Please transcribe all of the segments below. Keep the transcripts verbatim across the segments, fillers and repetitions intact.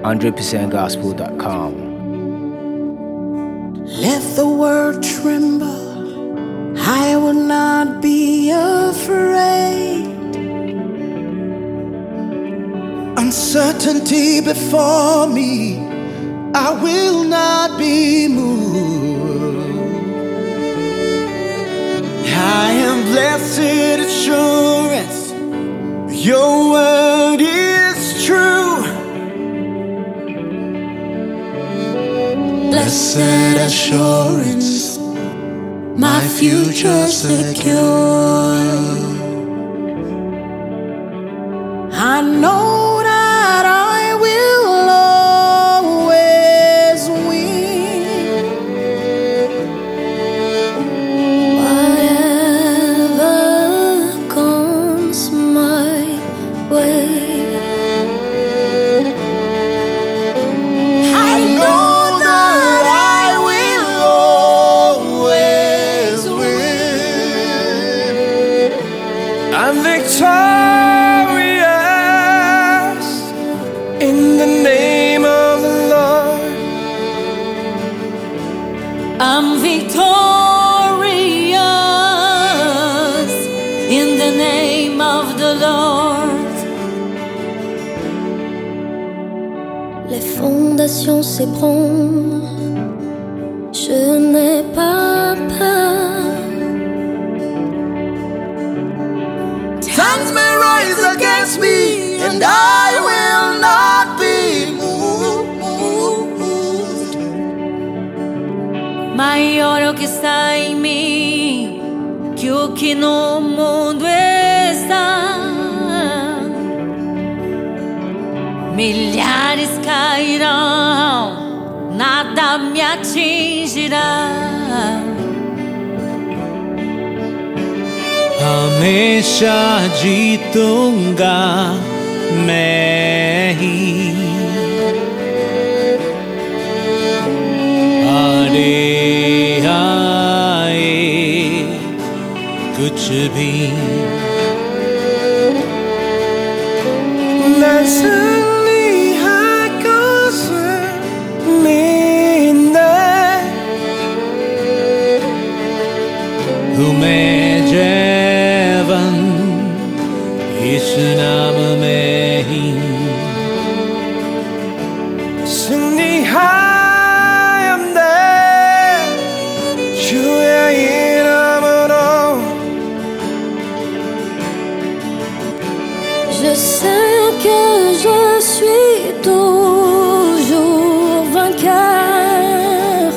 hundred percent gospel dot com. Let the world tremble, I will not be afraid. Uncertainty before me, I will not be moved. I am blessed assurance, your word is true. Blessed assurance, my future secure. I know that I will always win. Whatever comes my way, I know that I will always win. I'm victorious in the name of the Lord. I'm victorious in the name of the Lord. Les fondations s'ébranlent, je n'ai pas peur. Tongues may rise against me, and I will not be moved. Maior é o que está em mim que o que no mundo está. Milhares cairão, nada me atingirá. हमेशा जीतूंगा मैं ही। आड़े आए कुछ भी तुम्हें जीवन इस नाम में ही 승리하였네 주의 이름으로. Je sais que je suis toujours vainqueur,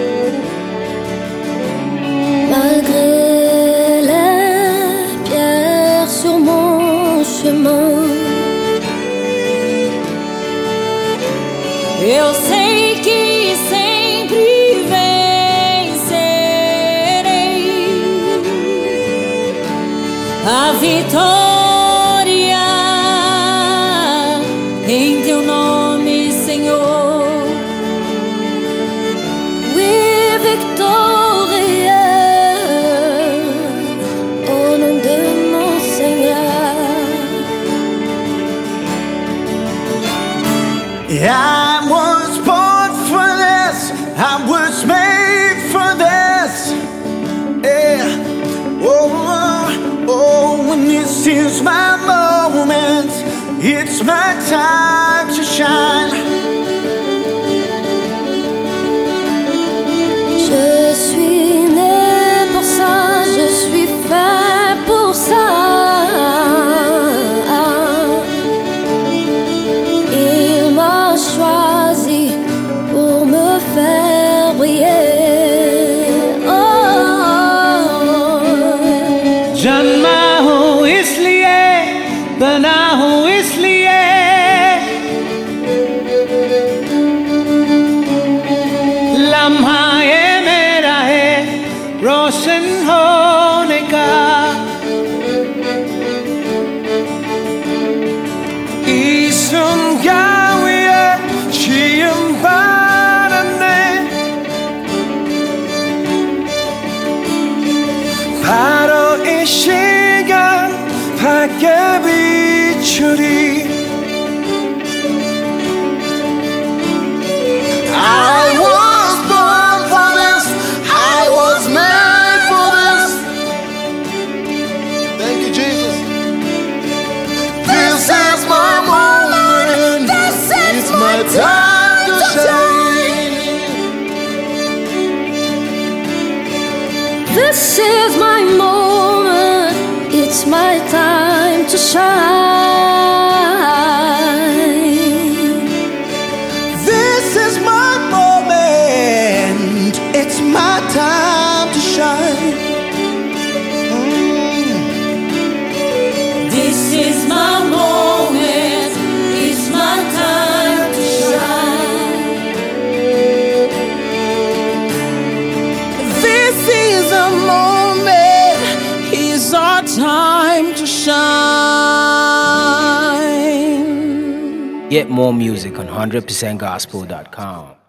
malgré les pierres sur mon chemin. Eu sei que sempre vencerei. A vitória em teu nome, Senhor. Oui, victorieux au nom de mon Seigneur. I was born for this, I was made for this. Yeah. Oh, oh, and this is my moment, it's my time to shine. Je suis né pour ça, je suis fait pour ça. Il m'a choisi pour me faire briller. Oh, जन्मा हूँ इसलिए बना हूँ इसलिए shine. This is my moment. It's my time to shine. Mm. This is my moment. It's my time to shine. This is a moment. It's our time to shine. Get more music on one hundred percent gospel dot com.